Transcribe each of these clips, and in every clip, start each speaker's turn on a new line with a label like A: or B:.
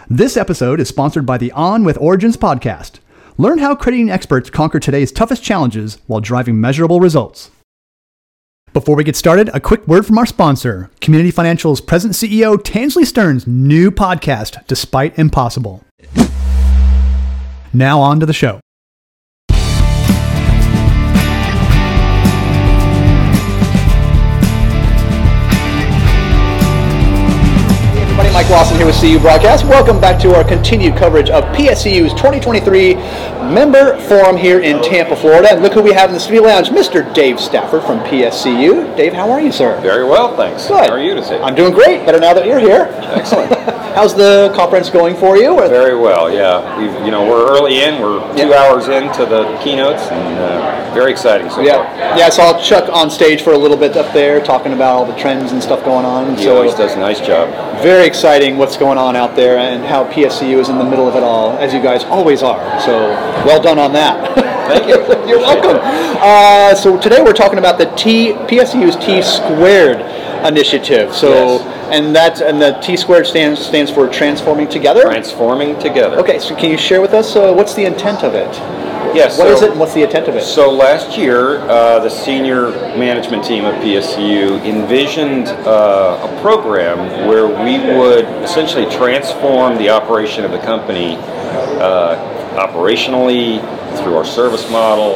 A: This episode is sponsored by the On with Origins podcast. Learn how credit union experts conquer today's toughest challenges while driving measurable results. Before we get started, a quick word from our sponsor, Community Financial's President CEO Tansley Stearns' new podcast, Despite Impossible. Now on to the show.
B: Mike Lawson here with CU Broadcast. Welcome back to our continued coverage of PSCU's 2023 Member Forum here in Tampa, Florida. And look who we have in the studio lounge, Mr. Dave Stafford from PSCU. Dave, how are you, sir?
C: Very well, thanks.
B: Good.
C: How are you today?
B: I'm doing great. Better now that you're here.
C: Excellent.
B: How's the conference going for you?
C: Very well, yeah. We're early in. We're 2 hours into the keynotes, and very exciting so far.
B: Yeah, I saw Chuck on stage for a little bit up there talking about all the trends and stuff going on.
C: He always does a nice job.
B: Very exciting what's going on out there and how PSCU is in the middle of it all, as you guys always are. So well done on that.
C: Thank you.
B: You're welcome. So today we're talking about the PSCU's T Squared initiative. So
C: yes.
B: and the T Squared stands for Transforming Together.
C: Transforming Together.
B: Okay, so can you share with us what's the intent of it?
C: Yes.
B: What is it and what's the intent of it?
C: So last year, the senior management team of PSCU envisioned a program where we would essentially transform the operation of the company operationally through our service model,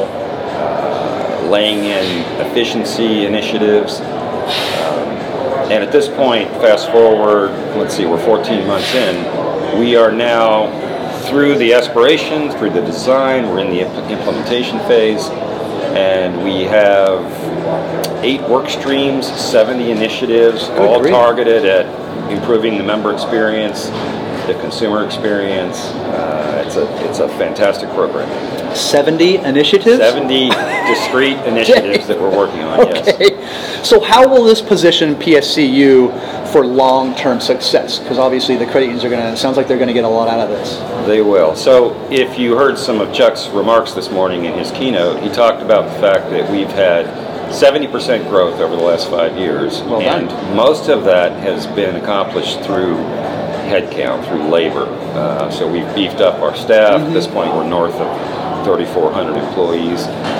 C: laying in efficiency initiatives. And at this point, fast forward, we're 14 months in, we are now through the aspiration, through the design, we're in the implementation phase, and we have 8 work streams, 70 initiatives, all targeted at improving the member experience, the consumer experience. It's a fantastic program.
B: 70 initiatives?
C: 70 discrete initiatives that we're working on,
B: okay. Yes. So how will this position PSCU for long-term success? Because obviously the credit unions sounds like they're going to get a lot out of this.
C: They will. So if you heard some of Chuck's remarks this morning in his keynote, he talked about the fact that we've had 70% growth over the last 5 years.
B: Well done.
C: And most of that has been accomplished through headcount, through labor. So we've beefed up our staff. At this point, we're north of 3,400 employees.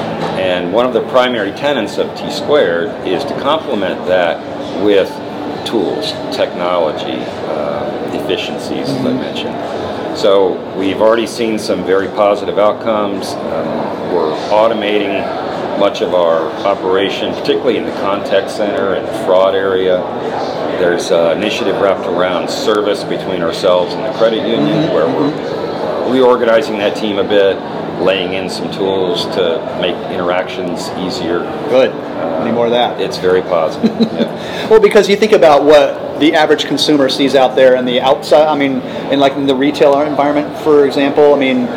C: And one of the primary tenets of T Squared is to complement that with tools, technology, efficiencies, as I mentioned. So we've already seen some very positive outcomes. We're automating much of our operation, particularly in the contact center and the fraud area. There's an initiative wrapped around service between ourselves and the credit union, where we're reorganizing that team a bit, laying in some tools to make interactions easier.
B: Good. Any more of that?
C: It's very positive. Yeah.
B: Well, because you think about what the average consumer sees out there in the outside, in the retail environment, for example,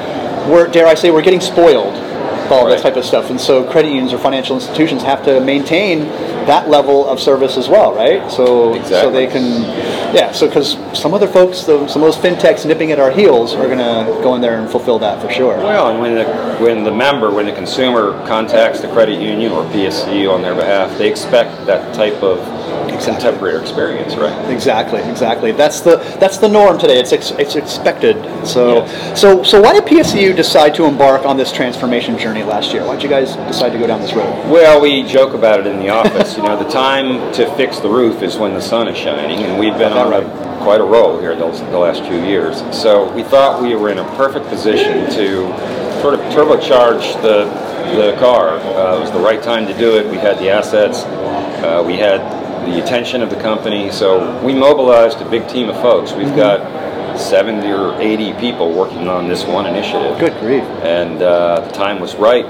B: we're getting spoiled with all this type of stuff. And so credit unions or financial institutions have to maintain that level of service as well, right? So,
C: exactly.
B: So they can, because some other folks, some of those fintechs nipping at our heels are going to go in there and fulfill that for sure.
C: Well, and when the consumer contacts the credit union or PSCU on their behalf, they expect that type of contemporary experience, right?
B: Exactly. That's the norm today. It's expected. So,
C: yes.
B: so why did PSCU decide to embark on this transformation journey last year? Why did you guys decide to go down this road?
C: Well, we joke about it in the office. The time to fix the roof is when the sun is shining, and we've been on quite a roll here the last few years. So we thought we were in a perfect position to sort of turbocharge the car. It was the right time to do it. We had the assets. We had the attention of the company. So we mobilized a big team of folks. We've got 70 or 80 people working on this one initiative.
B: Good grief.
C: And the time was right.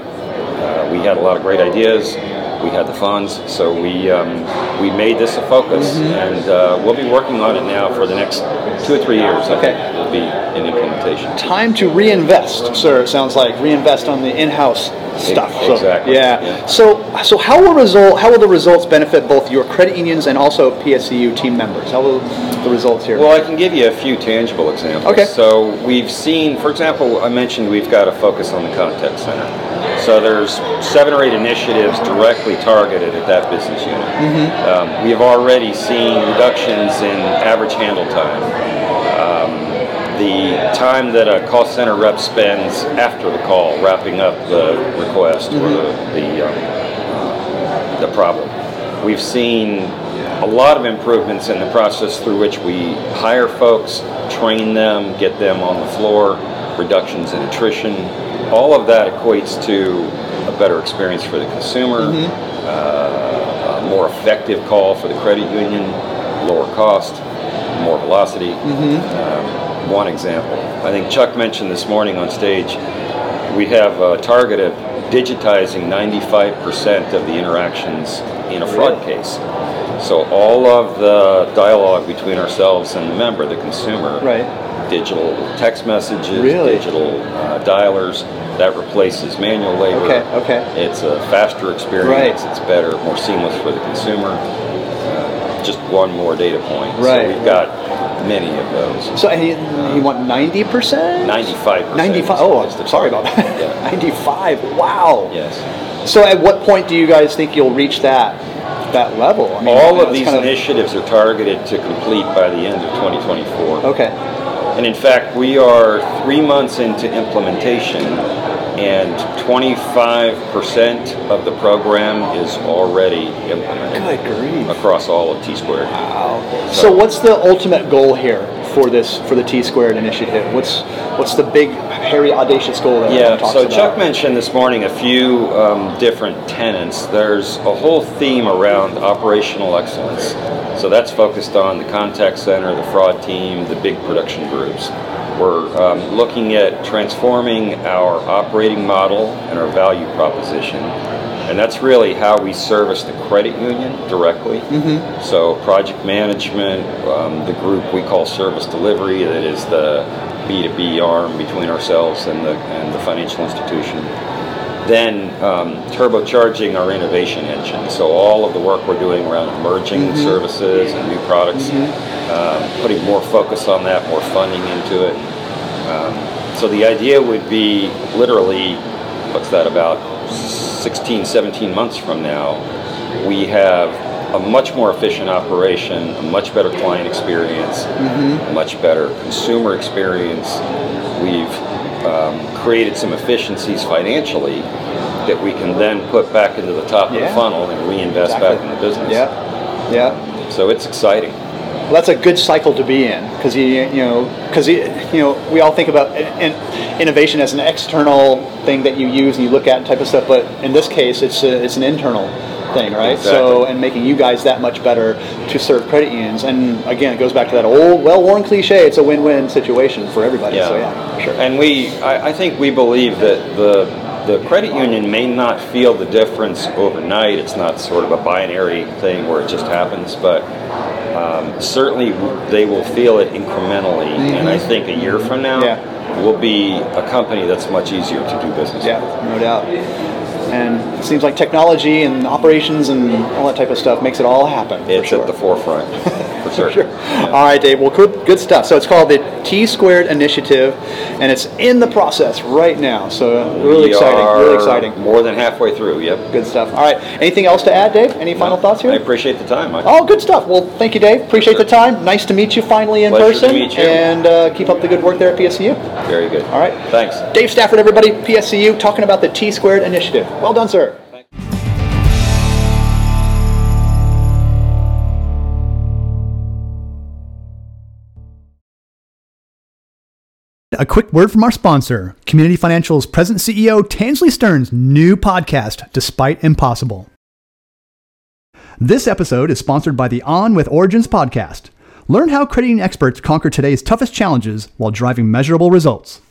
C: We had a lot of great ideas. We had the funds, so we made this a focus, and we'll be working on it now for the next 2 or 3 years.
B: Okay.
C: I think we'll be in implementation.
B: Time to reinvest, sir. It sounds like reinvest on the in-house stuff.
C: Exactly.
B: So, yeah. So how will the results benefit both your credit unions and also PSCU team members? How will the results here?
C: Well, I can give you a few tangible examples.
B: Okay.
C: So we've seen, for example, I mentioned we've got a focus on the contact center. So there's 7 or 8 initiatives directly targeted at that business unit. We have already seen reductions in average handle time. The time that a call center rep spends after the call, wrapping up the request or the problem. We've seen a lot of improvements in the process through which we hire folks, train them, get them on the floor, reductions in attrition. All of that equates to a better experience for the consumer, a more effective call for the credit union, lower cost, more velocity. One example. I think Chuck mentioned this morning on stage, we have a target of digitizing 95% of the interactions in a fraud case. So all of the dialogue between ourselves and the member, the consumer, digital text messages, digital dialers, that replaces manual labor. It's a faster experience, it's better, more seamless for the consumer. Just one more data point. So we've got many of those.
B: So you want 90%?
C: 95%.
B: 95. Oh, sorry about that.
C: Yeah.
B: 95. Wow.
C: Yes.
B: So at what point do you guys think you'll reach that level? I mean,
C: all of these initiatives are targeted to complete by the end of 2024.
B: Okay.
C: And in fact, we are 3 months into implementation, and 25% of the program is already implemented.
B: Good grief.
C: Across all of T-Squared.
B: Wow. So what's the ultimate goal here for the T-Squared initiative? What's the big, hairy, audacious goal that everyone talks about?
C: Chuck mentioned this morning a few different tenets. There's a whole theme around operational excellence. So that's focused on the contact center, the fraud team, the big production groups. We're looking at transforming our operating model and our value proposition. And that's really how we service the credit union directly. So project management, the group we call service delivery, that is the B2B arm between ourselves and the financial institution. Then turbocharging our innovation engine. So all of the work we're doing around emerging services and new products, putting more focus on that, more funding into it. So the idea would be literally, what's that, about 16, 17 months from now, we have a much more efficient operation, a much better client experience, a much better consumer experience. We've created some efficiencies financially that we can then put back into the top of the funnel and reinvest back in the business. So it's exciting.
B: Well, that's a good cycle to be in, because we all think about innovation as an external thing that you use and you look at type of stuff, but in this case, it's an internal thing, right?
C: Exactly.
B: So, and making you guys that much better to serve credit unions, and again, it goes back to that old, well-worn cliche: it's a win-win situation for everybody. So yeah, for sure.
C: And I think we believe that the credit union may not feel the difference overnight. It's not sort of a binary thing where it just happens, but certainly they will feel it incrementally. And I think a year from now, we'll be a company that's much easier to do business with.
B: No doubt. And it seems like technology and operations and all that type of stuff makes it all happen.
C: It's at the forefront, for sure.
B: Yeah. All right, Dave. Well, good stuff. So it's called the T-Squared Initiative, and it's in the process right now. So really exciting.
C: More than halfway through. Yep.
B: Good stuff. All right. Anything else to add, Dave? Any final thoughts here?
C: I appreciate the time, Mike.
B: Oh, good stuff. Well, thank you, Dave. Appreciate the time. Nice to meet you finally in
C: Pleasure
B: person.
C: To meet you.
B: And keep up the good work there at PSCU.
C: Very good.
B: All right.
C: Thanks.
B: Dave Stafford, everybody, PSCU, talking about the T-Squared Initiative. Well done, sir.
A: A quick word from our sponsor, Community Financial's President CEO Tansley Stearns' new podcast, Despite Impossible. This episode is sponsored by the On with Origins podcast. Learn how credit union experts conquer today's toughest challenges while driving measurable results.